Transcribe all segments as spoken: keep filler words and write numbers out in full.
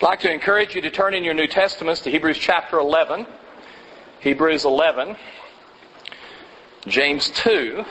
I'd like to encourage you to turn in your New Testaments to Hebrews chapter eleven. Hebrews eleven. James two.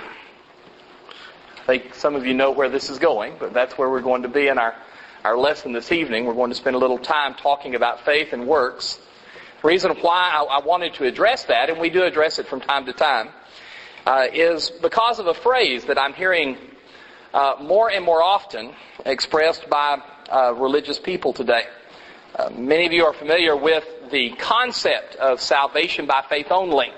I think some of you know where this is going, but that's where we're going to be in our, our lesson this evening. We're going to spend a little time talking about faith and works. The reason why I, I wanted to address that, and we do address it from time to time, uh, is because of a phrase that I'm hearing uh, more and more often expressed by uh, religious people today. Uh, many of you are familiar with the concept of salvation by faith only.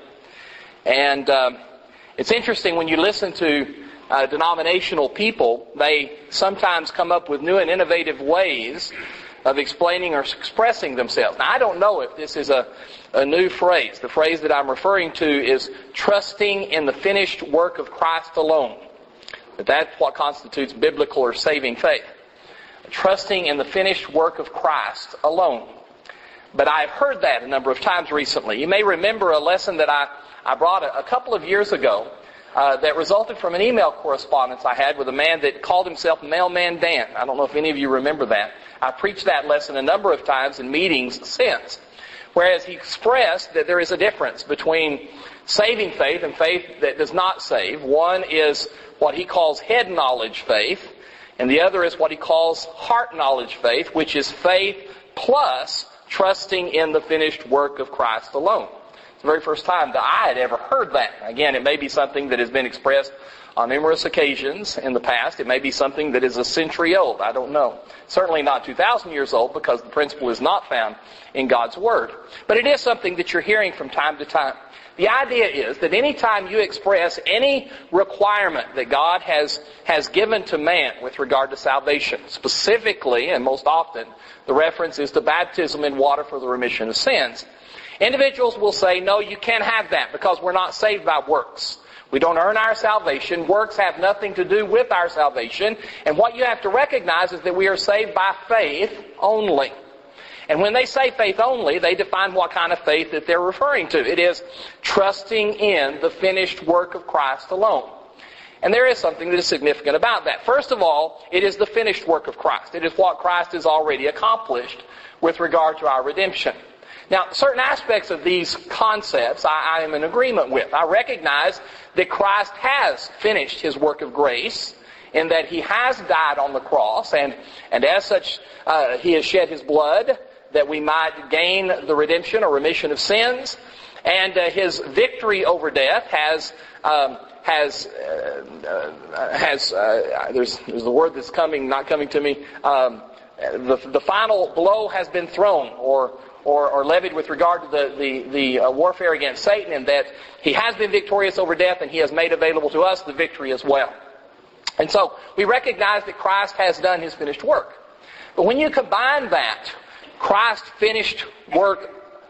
And uh, it's interesting when you listen to uh, denominational people, they sometimes come up with new and innovative ways of explaining or expressing themselves. Now, I don't know if this is a, a new phrase. The phrase that I'm referring to is trusting in the finished work of Christ alone. But that's what constitutes biblical or saving faith. Trusting in the finished work of Christ alone. But I've heard that a number of times recently. You may remember a lesson that I, I brought a, a couple of years ago uh, that resulted from an email correspondence I had with a man that called himself Mailman Dan. I don't know if any of you remember that. I preached that lesson a number of times in meetings since. Whereas he expressed that there is a difference between saving faith and faith that does not save. One is what he calls head knowledge faith. And the other is what he calls heart knowledge faith, which is faith plus trusting in the finished work of Christ alone. It's the very first time that I had ever heard that. Again, it may be something that has been expressed on numerous occasions in the past. It may be something that is a century old. I don't know. Certainly not two thousand years old, because the principle is not found in God's Word. But it is something that you're hearing from time to time. The idea is that any time you express any requirement that God has, has given to man with regard to salvation, specifically and most often, the reference is to baptism in water for the remission of sins, individuals will say, no, you can't have that because we're not saved by works. We don't earn our salvation. Works have nothing to do with our salvation. And what you have to recognize is that we are saved by faith only. And when they say faith only, they define what kind of faith that they're referring to. It is trusting in the finished work of Christ alone. And there is something that is significant about that. First of all, it is the finished work of Christ. It is what Christ has already accomplished with regard to our redemption. Now, certain aspects of these concepts I, I am in agreement with. I recognize that Christ has finished His work of grace, in that He has died on the cross, and, and as such, uh, He has shed His blood that we might gain the redemption or remission of sins. And uh, His victory over death has um, has uh, uh, has uh, there's there's the word that's coming not coming to me. Um, the the final blow has been thrown or or, or levied with regard to the the, the uh, warfare against Satan, and that He has been victorious over death, and He has made available to us the victory as well. And so we recognize that Christ has done His finished work. But when you combine that Christ's finished work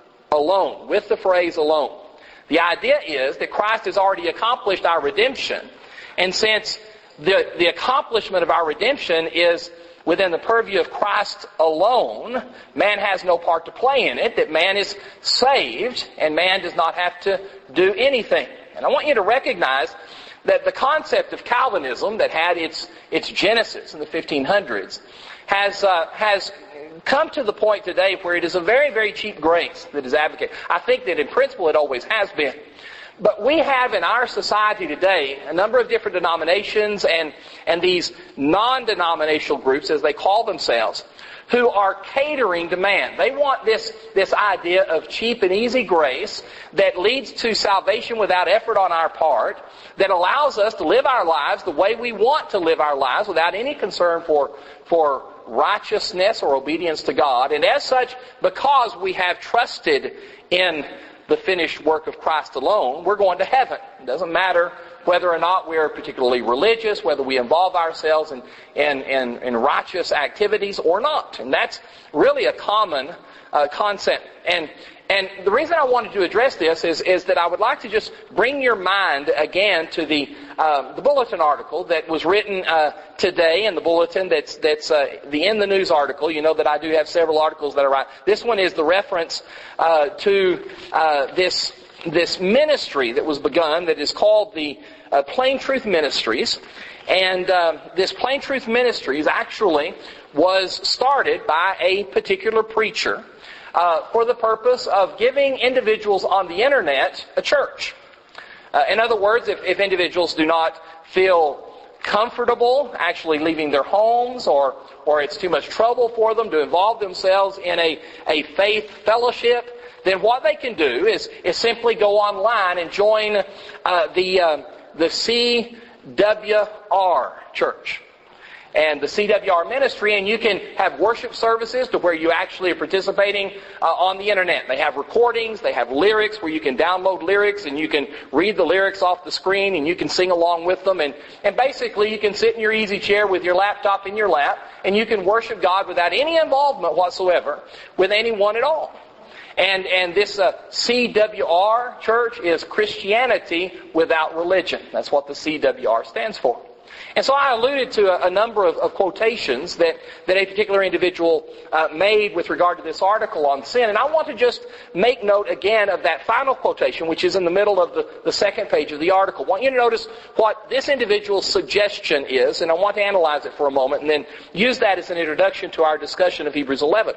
alone, with the phrase alone, the idea is that Christ has already accomplished our redemption. And since the, the accomplishment of our redemption is within the purview of Christ alone, man has no part to play in it, that man is saved and man does not have to do anything. And I want you to recognize that the concept of Calvinism that had its its genesis in the fifteen hundreds has uh, has come to the point today where it is a very, very cheap grace that is advocated. I think that in principle it always has been. But we have in our society today a number of different denominations and, and these non-denominational groups, as they call themselves, who are catering to man. They want this, this idea of cheap and easy grace that leads to salvation without effort on our part, that allows us to live our lives the way we want to live our lives without any concern for, for righteousness or obedience to God. And as such, because we have trusted in the finished work of Christ alone, we're going to heaven. It doesn't matter whether or not we're particularly religious, whether we involve ourselves in, in, in, in righteous activities or not. And that's really a common uh, concept. And and the reason I wanted to address this is, is that I would like to just bring your mind again to the uh, the bulletin article that was written uh, today in the bulletin. That's that's uh, the In the News article. You know that I do have several articles that I write. This one is the reference uh, to uh, this this ministry that was begun that is called the uh, Plain Truth Ministries. And uh, this Plain Truth Ministries actually was started by a particular preacher uh, for the purpose of giving individuals on the internet a church. Uh, in other words, if, if individuals do not feel comfortable actually leaving their homes, or or it's too much trouble for them to involve themselves in a, a faith fellowship, then what they can do is, is simply go online and join uh, the uh, the C W R church and the C W R ministry, and you can have worship services to where you actually are participating uh, on the internet. They have recordings, they have lyrics where you can download lyrics and you can read the lyrics off the screen and you can sing along with them, and, and basically you can sit in your easy chair with your laptop in your lap and you can worship God without any involvement whatsoever with anyone at all. And and this uh, C W R church is Christianity Without Religion. That's what the C W R stands for. And so I alluded to a, a number of, of quotations that, that a particular individual uh, made with regard to this article on sin. And I want to just make note again of that final quotation, which is in the middle of the, the second page of the article. I want you to notice what this individual's suggestion is, and I want to analyze it for a moment and then use that as an introduction to our discussion of Hebrews eleven.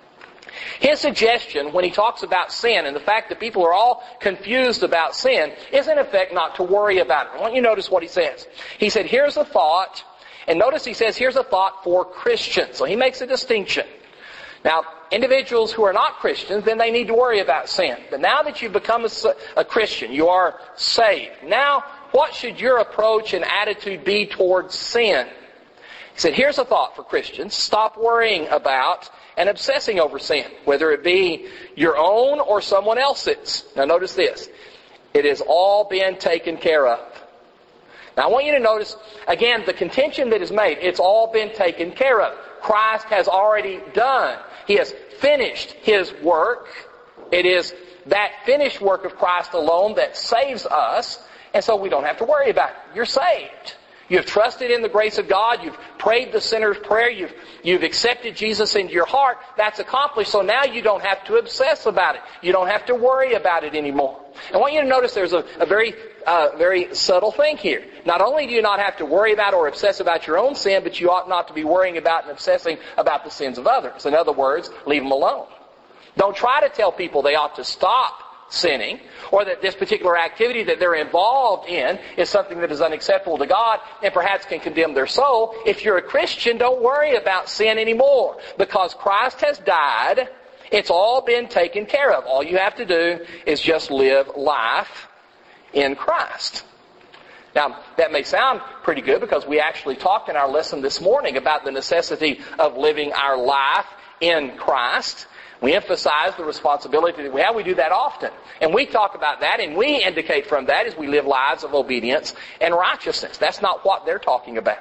His suggestion, when he talks about sin and the fact that people are all confused about sin, is in effect not to worry about it. I want you to notice what he says. He said, here's a thought, and notice he says, here's a thought for Christians. So he makes a distinction. Now, individuals who are not Christians, then they need to worry about sin. But now that you've become a, a Christian, you are saved. Now, what should your approach and attitude be towards sin? He said, here's a thought for Christians. Stop worrying about and obsessing over sin, whether it be your own or someone else's. Now notice this. It has all been taken care of. Now I want you to notice, again, the contention that is made. It's all been taken care of. Christ has already done. He has finished His work. It is that finished work of Christ alone that saves us, and so we don't have to worry about it. You're saved. You've trusted in the grace of God. You've prayed the sinner's prayer. You've, you've accepted Jesus into your heart. That's accomplished. So now you don't have to obsess about it. You don't have to worry about it anymore. I want you to notice there's a, a very, uh, very subtle thing here. Not only do you not have to worry about or obsess about your own sin, but you ought not to be worrying about and obsessing about the sins of others. In other words, leave them alone. Don't try to tell people they ought to stop sinning, or that this particular activity that they're involved in is something that is unacceptable to God and perhaps can condemn their soul. If you're a Christian, don't worry about sin anymore, because Christ has died. It's all been taken care of. All you have to do is just live life in Christ. Now, that may sound pretty good, because we actually talked in our lesson this morning about the necessity of living our life in Christ. We emphasize the responsibility that we have. We do that often. And we talk about that, and we indicate from that as we live lives of obedience and righteousness. That's not what they're talking about.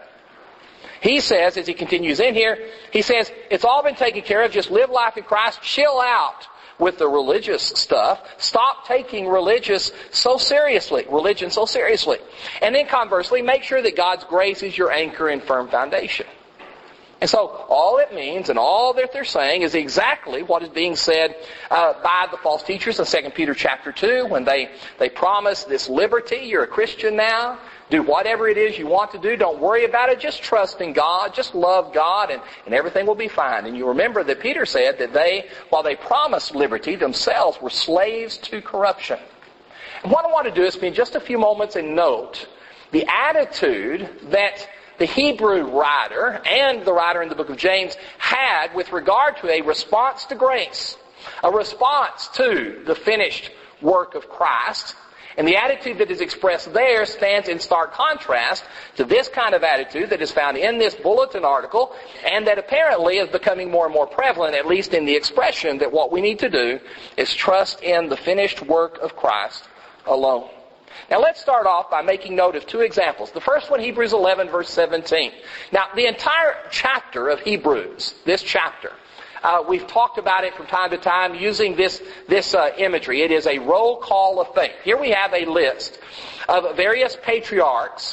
He says, as he continues in here, he says, it's all been taken care of. Just live life in Christ. Chill out with the religious stuff. Stop taking religious so seriously, religion so seriously. And then conversely, make sure that God's grace is your anchor and firm foundation. And so all it means and all that they're saying is exactly what is being said uh, by the false teachers in Second Peter chapter two, when they, they promise this liberty. You're a Christian now. Do whatever it is you want to do. Don't worry about it. Just trust in God. Just love God, and, and everything will be fine. And you remember that Peter said that they, while they promised liberty, themselves were slaves to corruption. And what I want to do is spend just a few moments and note the attitude that the Hebrew writer and the writer in the book of James had with regard to a response to grace, a response to the finished work of Christ. And the attitude that is expressed there stands in stark contrast to this kind of attitude that is found in this bulletin article, and that apparently is becoming more and more prevalent, at least in the expression that what we need to do is trust in the finished work of Christ alone. Now let's start off by making note of two examples. The first one, Hebrews eleven, verse seventeen. Now the entire chapter of Hebrews, this chapter, uh, we've talked about it from time to time using this, this uh, imagery. It is a roll call of faith. Here we have a list of various patriarchs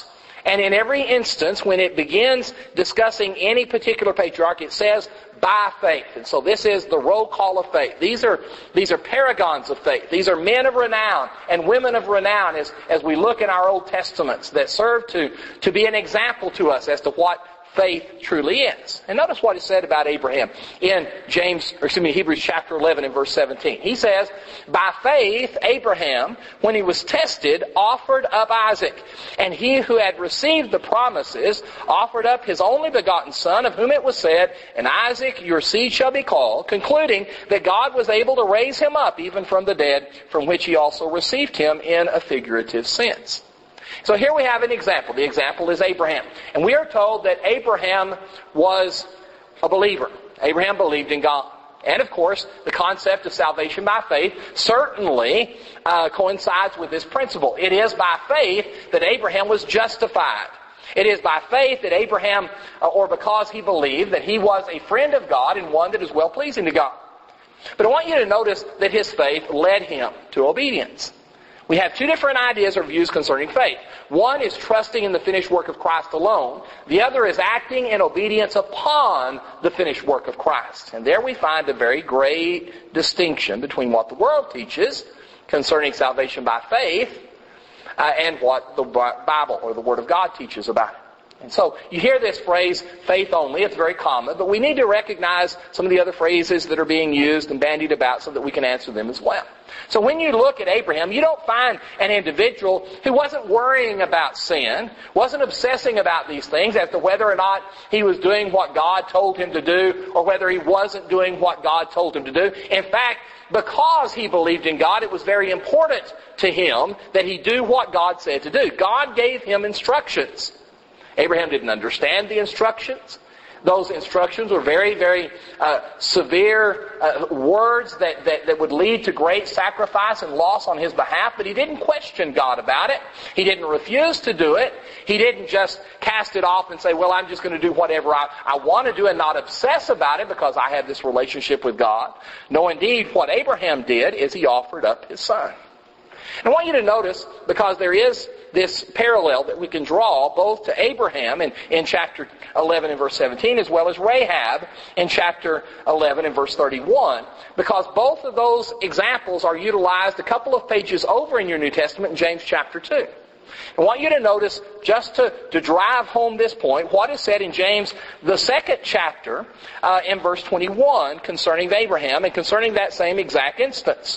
And in every instance, when it begins discussing any particular patriarch, it says, by faith. And so this is the roll call of faith. These are, these are paragons of faith. These are men of renown and women of renown as, as we look in our Old Testaments that serve to, to be an example to us as to what faith truly is. And notice what is said about Abraham in James, or excuse me, Hebrews chapter eleven and verse seventeen. He says, by faith Abraham, when he was tested, offered up Isaac. And he who had received the promises offered up his only begotten son, of whom it was said, in Isaac your seed shall be called, concluding that God was able to raise him up even from the dead, from which he also received him in a figurative sense. So here we have an example. The example is Abraham. And we are told that Abraham was a believer. Abraham believed in God. And of course, the concept of salvation by faith certainly uh, coincides with this principle. It is by faith that Abraham was justified. It is by faith that Abraham, uh, or because he believed, that he was a friend of God and one that is well-pleasing to God. But I want you to notice that his faith led him to obedience. We have two different ideas or views concerning faith. One is trusting in the finished work of Christ alone. The other is acting in obedience upon the finished work of Christ. And there we find a very great distinction between what the world teaches concerning salvation by faith uh, and what the Bible or the Word of God teaches about it. And so you hear this phrase, faith only. It's very common, but we need to recognize some of the other phrases that are being used and bandied about so that we can answer them as well. So when you look at Abraham, you don't find an individual who wasn't worrying about sin, wasn't obsessing about these things as to whether or not he was doing what God told him to do or whether he wasn't doing what God told him to do. In fact, because he believed in God, it was very important to him that he do what God said to do. God gave him instructions. Abraham didn't understand the instructions. Those instructions were very, very uh, severe uh, words that, that, that would lead to great sacrifice and loss on his behalf, but he didn't question God about it. He didn't refuse to do it. He didn't just cast it off and say, well, I'm just going to do whatever I, I want to do and not obsess about it because I have this relationship with God. No, indeed, what Abraham did is he offered up his son. And I want you to notice, because there is this parallel that we can draw both to Abraham in, in chapter eleven and verse seventeen, as well as Rahab in chapter eleven and verse thirty-one, because both of those examples are utilized a couple of pages over in your New Testament in James chapter two. I want you to notice, just to, to drive home this point, what is said in James, the second chapter, uh, in verse twenty-one concerning Abraham and concerning that same exact instance.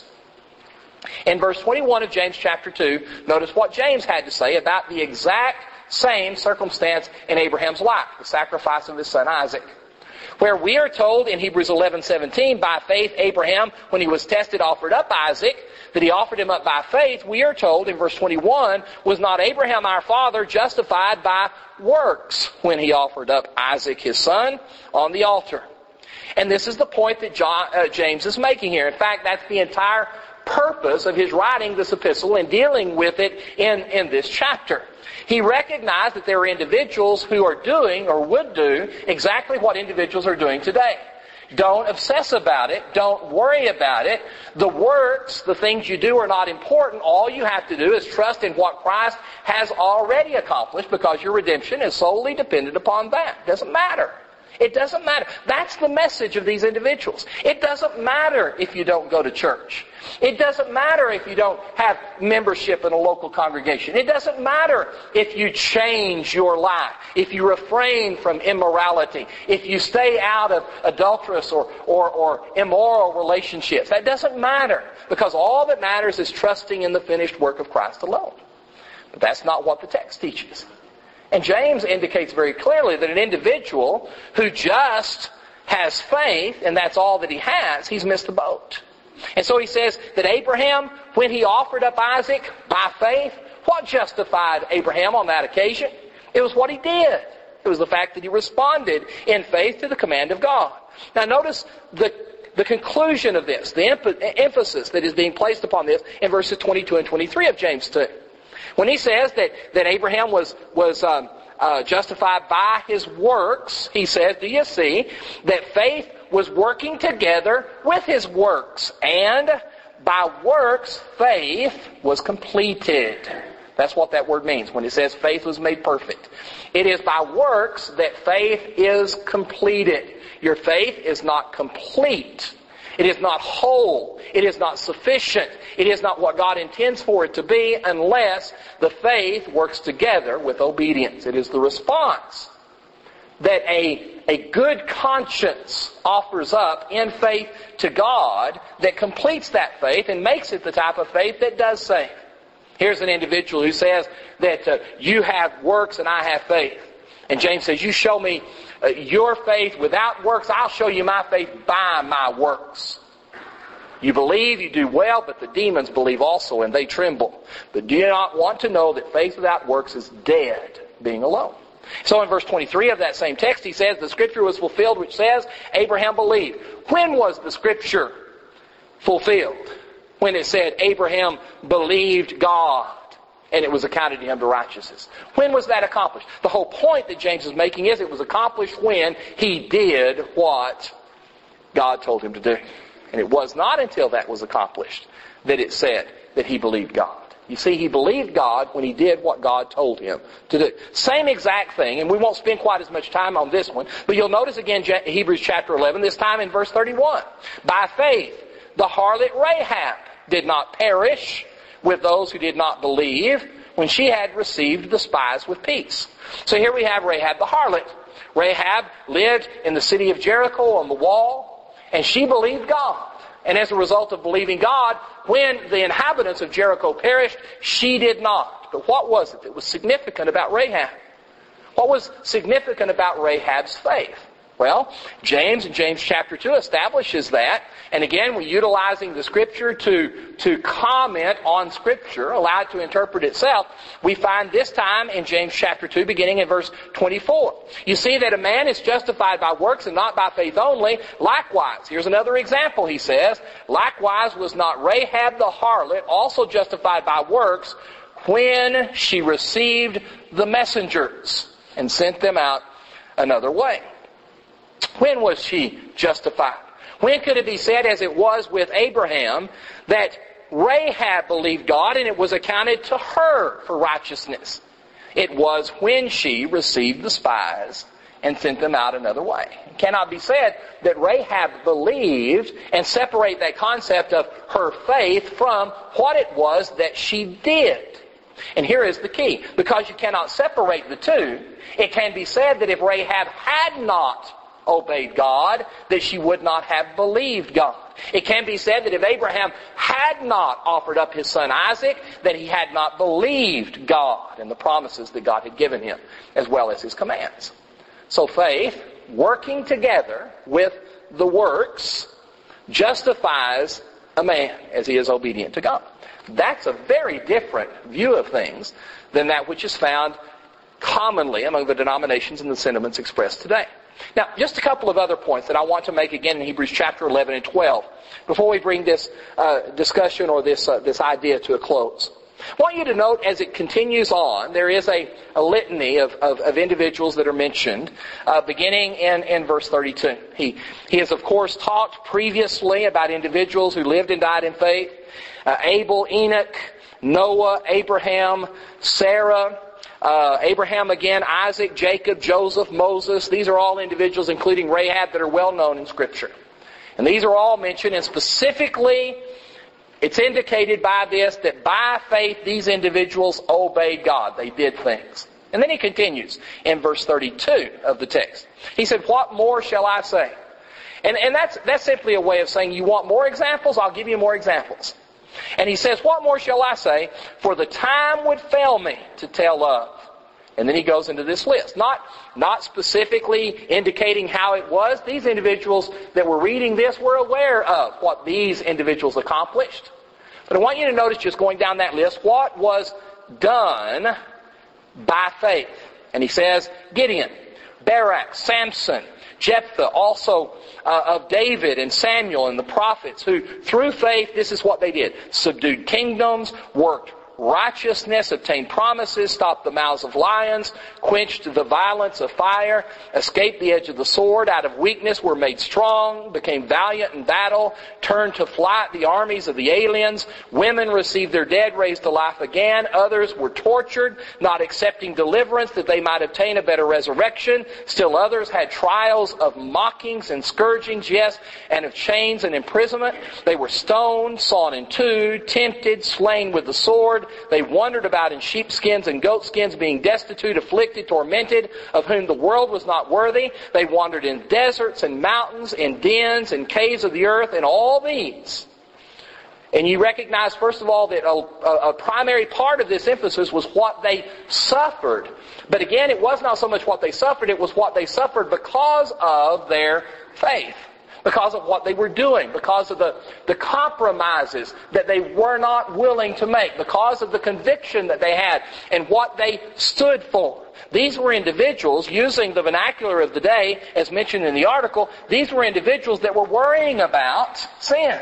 In verse twenty-one of James chapter two, notice what James had to say about the exact same circumstance in Abraham's life, the sacrifice of his son Isaac. Where we are told in Hebrews eleven seventeen, by faith Abraham, when he was tested, offered up Isaac, that he offered him up by faith, we are told in verse twenty-one, was not Abraham our father justified by works when he offered up Isaac his son on the altar? And this is the point that John, uh, James is making here. In fact, that's the entire purpose of his writing this epistle and dealing with it in, in this chapter. He recognized that there are individuals who are doing or would do exactly what individuals are doing today. Don't obsess about it. Don't worry about it. The works, the things you do are not important. All you have to do is trust in what Christ has already accomplished, because your redemption is solely dependent upon that. It doesn't matter. It doesn't matter. That's the message of these individuals. It doesn't matter if you don't go to church. It doesn't matter if you don't have membership in a local congregation. It doesn't matter if you change your life, if you refrain from immorality, if you stay out of adulterous or, or, or immoral relationships. That doesn't matter, because all that matters is trusting in the finished work of Christ alone. But that's not what the text teaches. And James indicates very clearly that an individual who just has faith, and that's all that he has, he's missed the boat. And so he says that Abraham, when he offered up Isaac by faith, what justified Abraham on that occasion? It was what he did. It was the fact that he responded in faith to the command of God. Now notice the, the conclusion of this, the emphasis that is being placed upon this in verses twenty-two and twenty-three of James two. When he says that, that Abraham was, was um, uh, justified by his works, he says, do you see, that faith was working together with his works, and by works faith was completed. That's what that word means when it says faith was made perfect. It is by works that faith is completed. Your faith is not complete. It is not whole. It is not sufficient. It is not what God intends for it to be unless the faith works together with obedience. It is the response that a, a good conscience offers up in faith to God that completes that faith and makes it the type of faith that does save. Here's an individual who says that uh, you have works and I have faith. And James says, you show me uh, your faith without works, I'll show you my faith by my works. You believe, you do well, but the demons believe also and they tremble. But do you not want to know that faith without works is dead, being alone? So in verse twenty-three of that same text, he says, the scripture was fulfilled which says, Abraham believed. When was the scripture fulfilled? When it said, Abraham believed God, and it was accounted to him to righteousness. When was that accomplished? The whole point that James is making is it was accomplished when he did what God told him to do. And it was not until that was accomplished that it said that he believed God. You see, he believed God when he did what God told him to do. Same exact thing, and we won't spend quite as much time on this one, but you'll notice again Hebrews chapter eleven, this time in verse thirty-one. By faith, the harlot Rahab did not perish with those who did not believe when she had received the spies with peace. So here we have Rahab the harlot. Rahab lived in the city of Jericho on the wall, and she believed God. And as a result of believing God, when the inhabitants of Jericho perished, she did not. But what was it that was significant about Rahab? What was significant about Rahab's faith? Well, James in James chapter two establishes that. And again, we're utilizing the Scripture to, to comment on Scripture, allow it to interpret itself. We find this time in James chapter two, beginning in verse twenty-four. You see that a man is justified by works and not by faith only. Likewise, here's another example, he says. Likewise was not Rahab the harlot also justified by works when she received the messengers and sent them out another way. When was she justified? When could it be said, as it was with Abraham, that Rahab believed God and it was accounted to her for righteousness? It was when she received the spies and sent them out another way. It cannot be said that Rahab believed and separate that concept of her faith from what it was that she did. And here is the key. Because you cannot separate the two, it can be said that if Rahab had not obeyed God, that she would not have believed God. It can be said that if Abraham had not offered up his son Isaac, that he had not believed God and the promises that God had given him, as well as his commands. So faith, working together with the works, justifies a man as he is obedient to God. That's a very different view of things than that which is found commonly among the denominations and the sentiments expressed today. Now, just a couple of other points that I want to make again in Hebrews chapter eleven and twelve before we bring this uh, discussion or this uh, this idea to a close. I want you to note as it continues on, there is a, a litany of, of, of individuals that are mentioned, uh, beginning in, in verse thirty-two. He, he has, of course, talked previously about individuals who lived and died in faith. Uh, Abel, Enoch, Noah, Abraham, Sarah, Uh, Abraham again, Isaac, Jacob, Joseph, Moses. These are all individuals, including Rahab, that are well known in Scripture. And these are all mentioned, and specifically, it's indicated by this that by faith these individuals obeyed God. They did things. And then he continues in verse thirty-two of the text. He said, "What more shall I say?" And, and that's, that's simply a way of saying, you want more examples? I'll give you more examples. And he says, "What more shall I say? For the time would fail me to tell of." And then he goes into this list. Not, not specifically indicating how it was. These individuals that were reading this were aware of what these individuals accomplished. But I want you to notice, just going down that list, what was done by faith. And he says, Gideon, Barak, Samson, Jephthah, also uh, of David and Samuel and the prophets, who through faith, this is what they did. Subdued kingdoms, worked righteousness, obtained promises, stopped the mouths of lions, quenched the violence of fire, escaped the edge of the sword, out of weakness were made strong, became valiant in battle, turned to flight the armies of the aliens. Women received their dead raised to life again. Others were tortured, not accepting deliverance that they might obtain a better resurrection. Still others had trials of mockings and scourgings, yes, and of chains and imprisonment. They were stoned, sawn in two, tempted, slain with the sword. They wandered about in sheepskins and goatskins, being destitute, afflicted, tormented, of whom the world was not worthy. They wandered in deserts and mountains, in dens and caves of the earth, and all these. And you recognize, first of all, that a, a, a primary part of this emphasis was what they suffered. But again, it was not so much what they suffered, it was what they suffered because of their faith. Because of what they were doing, because of the, the compromises that they were not willing to make, because of the conviction that they had and what they stood for. These were individuals, using the vernacular of the day as mentioned in the article, these were individuals that were worrying about sin.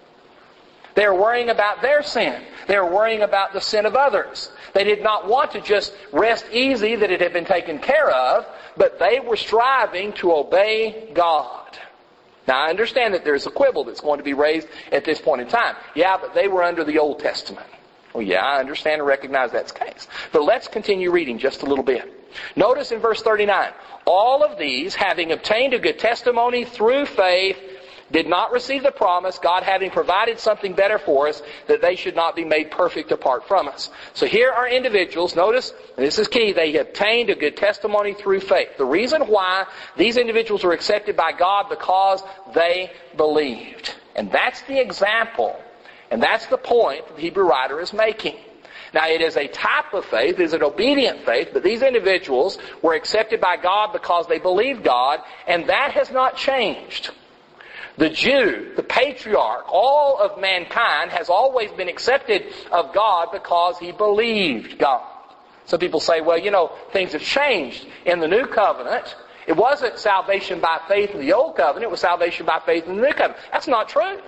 They were worrying about their sin. They were worrying about the sin of others. They did not want to just rest easy that it had been taken care of, but they were striving to obey God. Now, I understand that there's a quibble that's going to be raised at this point in time. Yeah, but they were under the Old Testament. Well, yeah, I understand and recognize that's the case. But let's continue reading just a little bit. Notice in verse thirty-nine, all of these, having obtained a good testimony through faith, did not receive the promise, God having provided something better for us, that they should not be made perfect apart from us. So here are individuals, notice, and this is key, they obtained a good testimony through faith. The reason why these individuals were accepted by God, because they believed. And that's the example, and that's the point the Hebrew writer is making. Now, it is a type of faith, it is an obedient faith, but these individuals were accepted by God because they believed God, and that has not changed. The Jew, the patriarch, all of mankind has always been accepted of God because he believed God. Some people say, well, you know, things have changed in the new covenant. It wasn't salvation by faith in the old covenant, it was salvation by faith in the new covenant. That's not true.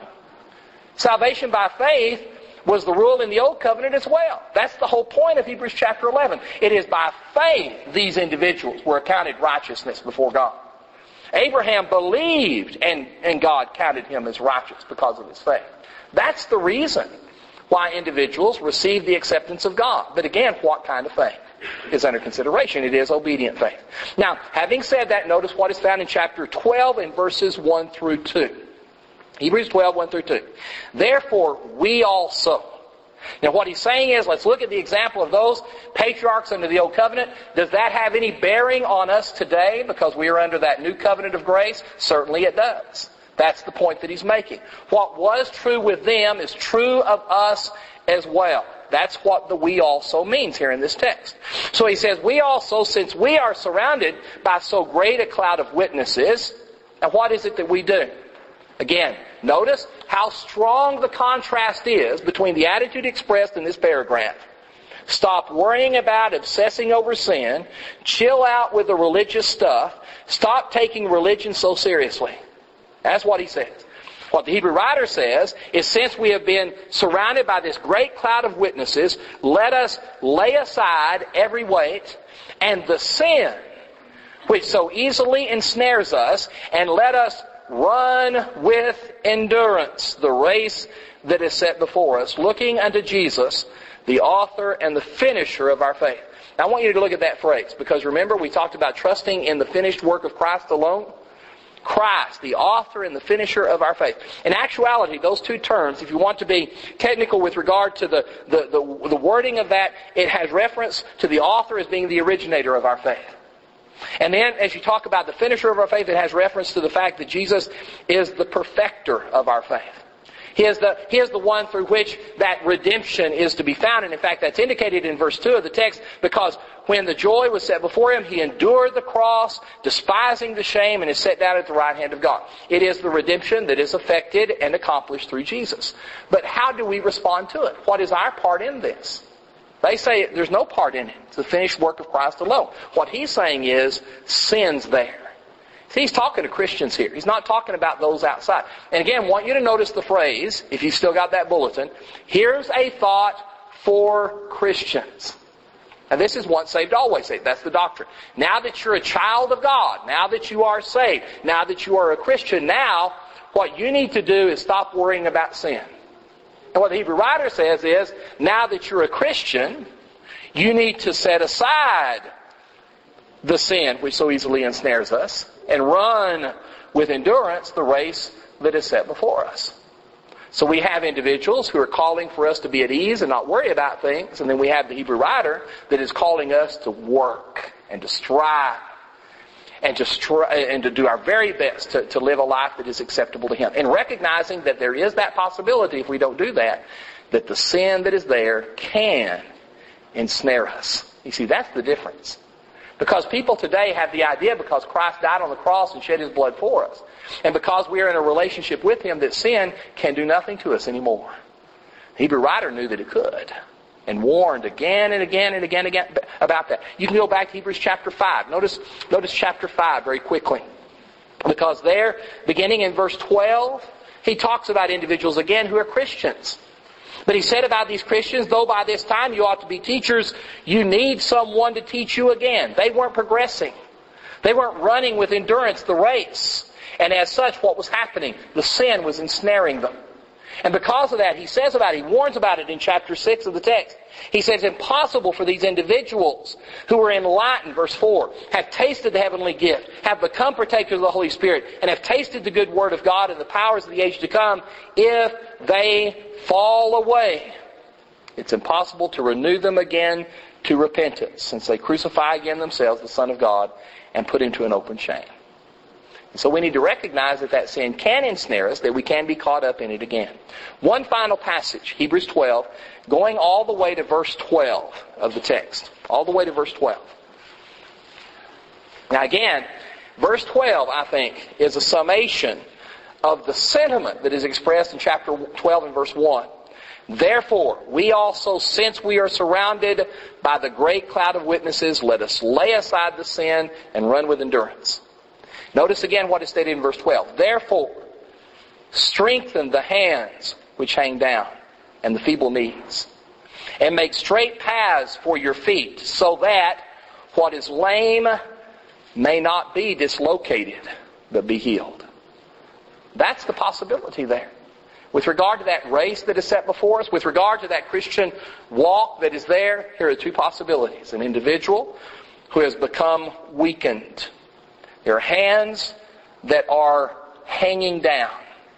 Salvation by faith was the rule in the old covenant as well. That's the whole point of Hebrews chapter eleven. It is by faith these individuals were accounted righteousness before God. Abraham believed, and, and God counted him as righteous because of his faith. That's the reason why individuals receive the acceptance of God. But again, what kind of faith is under consideration? It is obedient faith. Now, having said that, notice what is found in chapter twelve in verses one through two. Hebrews twelve, one through two. Therefore, we also. Now what he's saying is, let's look at the example of those patriarchs under the Old Covenant. Does that have any bearing on us today because we are under that new covenant of grace? Certainly it does. That's the point that he's making. What was true with them is true of us as well. That's what the we also means here in this text. So he says, we also, since we are surrounded by so great a cloud of witnesses, and what is it that we do? Again, notice how strong the contrast is between the attitude expressed in this paragraph. Stop worrying about obsessing over sin. Chill out with the religious stuff. Stop taking religion so seriously. That's what he says. What the Hebrew writer says is, since we have been surrounded by this great cloud of witnesses, let us lay aside every weight and the sin which so easily ensnares us, and let us run with endurance the race that is set before us, looking unto Jesus, the author and the finisher of our faith. Now I want you to look at that phrase, because remember we talked about trusting in the finished work of Christ alone? Christ, the author and the finisher of our faith. In actuality, those two terms, if you want to be technical with regard to the, the, the, the wording of that, it has reference to the author as being the originator of our faith. And then, as you talk about the finisher of our faith, it has reference to the fact that Jesus is the perfecter of our faith. He is the, he is the one through which that redemption is to be found. And in fact, that's indicated in verse two of the text, because when the joy was set before him, he endured the cross, despising the shame, and is set down at the right hand of God. It is the redemption that is effected and accomplished through Jesus. But how do we respond to it? What is our part in this? They say there's no part in it. It's the finished work of Christ alone. What he's saying is, sin's there. See, he's talking to Christians here. He's not talking about those outside. And again, I want you to notice the phrase, if you've still got that bulletin, here's a thought for Christians. And this is once saved, always saved. That's the doctrine. Now that you're a child of God, now that you are saved, now that you are a Christian, now what you need to do is stop worrying about sin. And what the Hebrew writer says is, now that you're a Christian, you need to set aside the sin which so easily ensnares us and run with endurance the race that is set before us. So we have individuals who are calling for us to be at ease and not worry about things. And then we have the Hebrew writer that is calling us to work and to strive and to, stri- and to do our very best to, to live a life that is acceptable to Him. And recognizing that there is that possibility, if we don't do that, that the sin that is there can ensnare us. You see, that's the difference. Because people today have the idea, because Christ died on the cross and shed His blood for us, and because we are in a relationship with Him, that sin can do nothing to us anymore. The Hebrew writer knew that it could, and warned again and again and again and again about that. You can go back to Hebrews chapter five. Notice, notice chapter five very quickly. Because there, beginning in verse twelve, he talks about individuals again who are Christians. But he said about these Christians, though by this time you ought to be teachers, you need someone to teach you again. They weren't progressing. They weren't running with endurance the race. And as such, what was happening? The sin was ensnaring them. And because of that, he says about it, he warns about it in chapter six of the text. He says, impossible for these individuals who are enlightened, verse four, have tasted the heavenly gift, have become partakers of the Holy Spirit, and have tasted the good word of God and the powers of the age to come, if they fall away. It's impossible to renew them again to repentance, since they crucify again themselves, the Son of God, and put Him to an open shame. And so we need to recognize that that sin can ensnare us, that we can be caught up in it again. One final passage, Hebrews twelve, going all the way to verse twelve of the text. All the way to verse twelve. Now again, verse twelve, I think, is a summation of the sentiment that is expressed in chapter twelve and verse one. Therefore, we also, since we are surrounded by the great cloud of witnesses, let us lay aside the sin and run with endurance. Notice again what is stated in verse twelve. Therefore, strengthen the hands which hang down and the feeble knees, and make straight paths for your feet, so that what is lame may not be dislocated, but be healed. That's the possibility there. With regard to that race that is set before us, with regard to that Christian walk that is there, here are two possibilities. An individual who has become weakened. There are hands that are hanging down.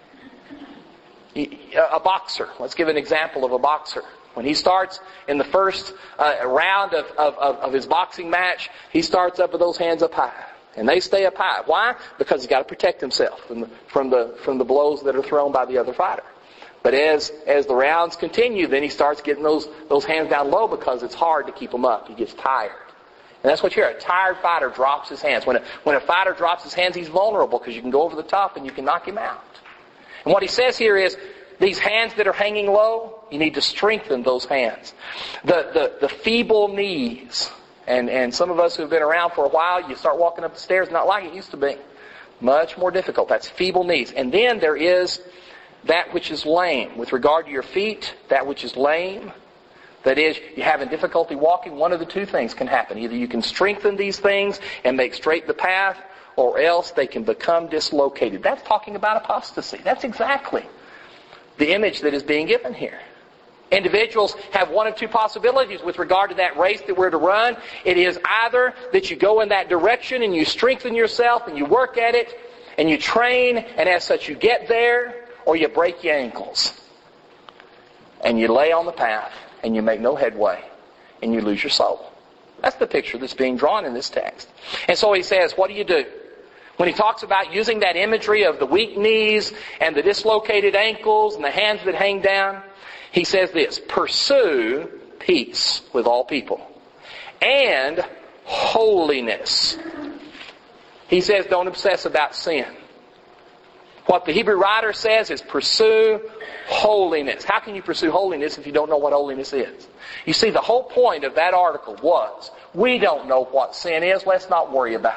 A boxer, let's give an example of a boxer. When he starts in the first uh, round of, of, of his boxing match, he starts up with those hands up high. And they stay up high. Why? Because he's got to protect himself from the, from the, from the blows that are thrown by the other fighter. But as, as the rounds continue, then he starts getting those, those hands down low because it's hard to keep them up. He gets tired. And that's what you hear. A tired fighter drops his hands. When a, when a fighter drops his hands, he's vulnerable because you can go over the top and you can knock him out. And what he says here is, these hands that are hanging low, you need to strengthen those hands. The, the, the feeble knees. And, and some of us who have been around for a while, you start walking up the stairs not like it used to be. Much more difficult. That's feeble knees. And then there is that which is lame. With regard to your feet, that which is lame. That is, you're having difficulty walking, one of the two things can happen. Either you can strengthen these things and make straight the path, or else they can become dislocated. That's talking about apostasy. That's exactly the image that is being given here. Individuals have one of two possibilities with regard to that race that we're to run. It is either that you go in that direction and you strengthen yourself and you work at it and you train, and as such you get there, or you break your ankles and you lay on the path and you make no headway and you lose your soul. That's the picture that's being drawn in this text. And so he says, what do you do? When he talks about using that imagery of the weak knees and the dislocated ankles and the hands that hang down, he says this: pursue peace with all people and holiness. He says don't obsess about sin. What the Hebrew writer says is pursue holiness. How can you pursue holiness if you don't know what holiness is? You see, the whole point of that article was, we don't know what sin is, let's not worry about it.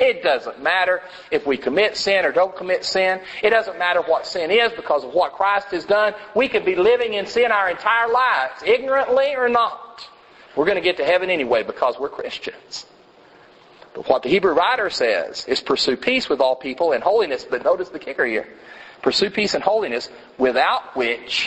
It doesn't matter if we commit sin or don't commit sin. It doesn't matter what sin is because of what Christ has done. We could be living in sin our entire lives, ignorantly or not. We're going to get to heaven anyway because we're Christians. But what the Hebrew writer says is pursue peace with all people and holiness. But notice the kicker here. Pursue peace and holiness, without which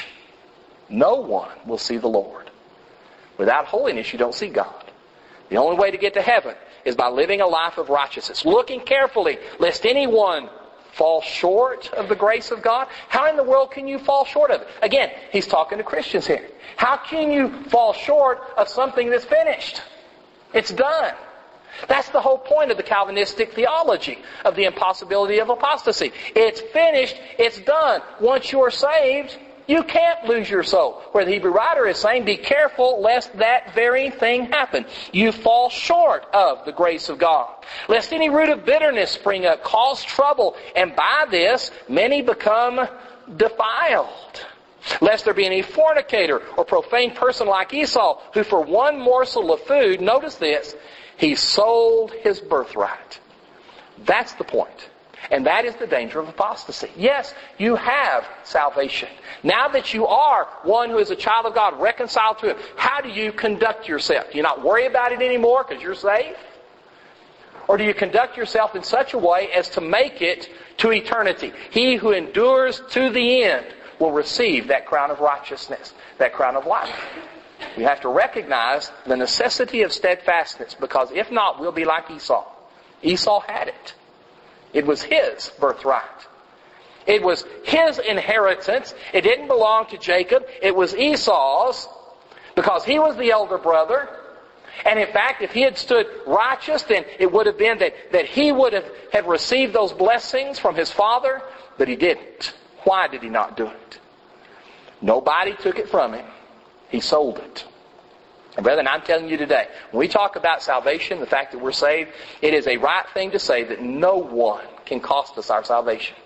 no one will see the Lord. Without holiness, you don't see God. The only way to get to heaven is by living a life of righteousness, looking carefully lest anyone fall short of the grace of God. How in the world can you fall short of it? Again, he's talking to Christians here. How can you fall short of something that's finished? It's done. That's the whole point of the Calvinistic theology of the impossibility of apostasy. It's finished. It's done. Once you're saved, you can't lose your soul. Where the Hebrew writer is saying, be careful lest that very thing happen. You fall short of the grace of God. Lest any root of bitterness spring up, cause trouble, and by this many become defiled. Lest there be any fornicator or profane person like Esau, who for one morsel of food, notice this, he sold his birthright. That's the point. And that is the danger of apostasy. Yes, you have salvation. Now that you are one who is a child of God, reconciled to Him, how do you conduct yourself? Do you not worry about it anymore because you're saved? Or do you conduct yourself in such a way as to make it to eternity? He who endures to the end will receive that crown of righteousness, that crown of life. We have to recognize the necessity of steadfastness, because if not, we'll be like Esau. Esau had it. It was his birthright. It was his inheritance. It didn't belong to Jacob. It was Esau's, because he was the elder brother. And in fact, if he had stood righteous, then it would have been that, that he would have, have received those blessings from his father. But he didn't. Why did he not do it? Nobody took it from him. He sold it. And brethren, I'm telling you today, when we talk about salvation, the fact that we're saved, it is a right thing to say that no one can cost us our salvation.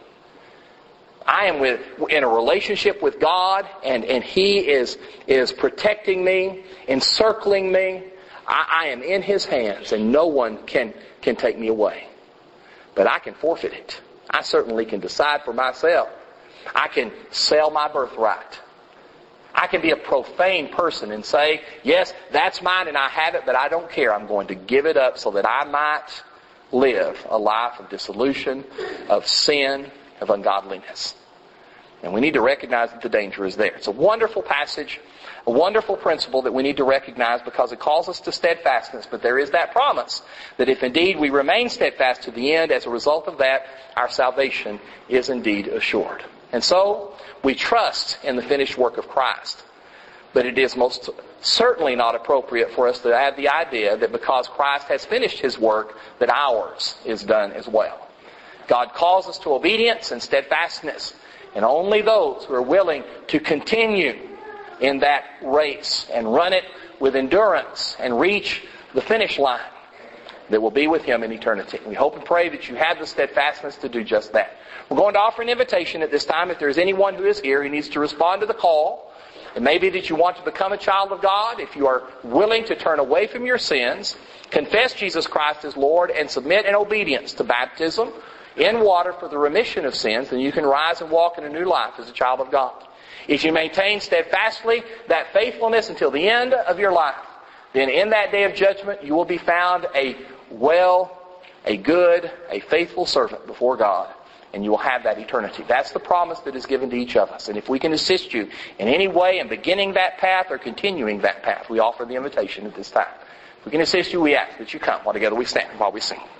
I am with, in a relationship with God, and, and He is, is protecting me, encircling me. I, I am in His hands, and no one can, can take me away. But I can forfeit it. I certainly can decide for myself. I can sell my birthright. I can be a profane person and say, yes, that's mine and I have it, but I don't care. I'm going to give it up so that I might live a life of dissolution, of sin, of ungodliness. And we need to recognize that the danger is there. It's a wonderful passage, a wonderful principle that we need to recognize, because it calls us to steadfastness. But there is that promise that if indeed we remain steadfast to the end, as a result of that, our salvation is indeed assured. And so, we trust in the finished work of Christ. But it is most certainly not appropriate for us to have the idea that because Christ has finished His work, that ours is done as well. God calls us to obedience and steadfastness. And only those who are willing to continue in that race and run it with endurance and reach the finish line, that will be with Him in eternity. We hope and pray that you have the steadfastness to do just that. We're going to offer an invitation at this time. If there's anyone who is here who needs to respond to the call, it may be that you want to become a child of God. If you are willing to turn away from your sins, confess Jesus Christ as Lord, and submit in obedience to baptism in water for the remission of sins, then you can rise and walk in a new life as a child of God. If you maintain steadfastly that faithfulness until the end of your life, then in that day of judgment you will be found a well, a good, a faithful servant before God. And you will have that eternity. That's the promise that is given to each of us. And if we can assist you in any way in beginning that path or continuing that path, we offer the invitation at this time. If we can assist you, we ask that you come while together we stand while we sing.